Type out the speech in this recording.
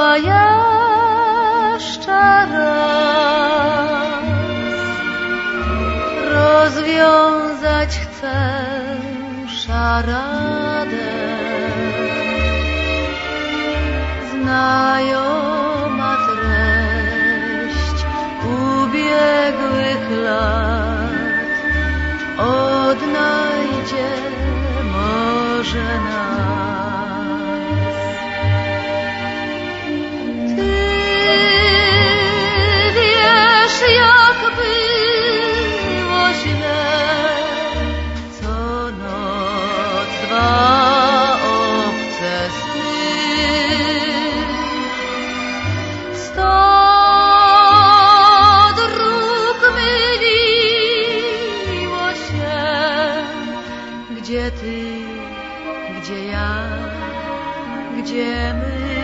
jeszcze raz rozwiązać chcę szaradę. Znajoma treść ubiegłych lat odnajdzie może nas. Ty wiesz, jak było źle, co noc dwa obce sny. Sto dróg myliło się, gdzie ty, gdzie ja, gdzie my.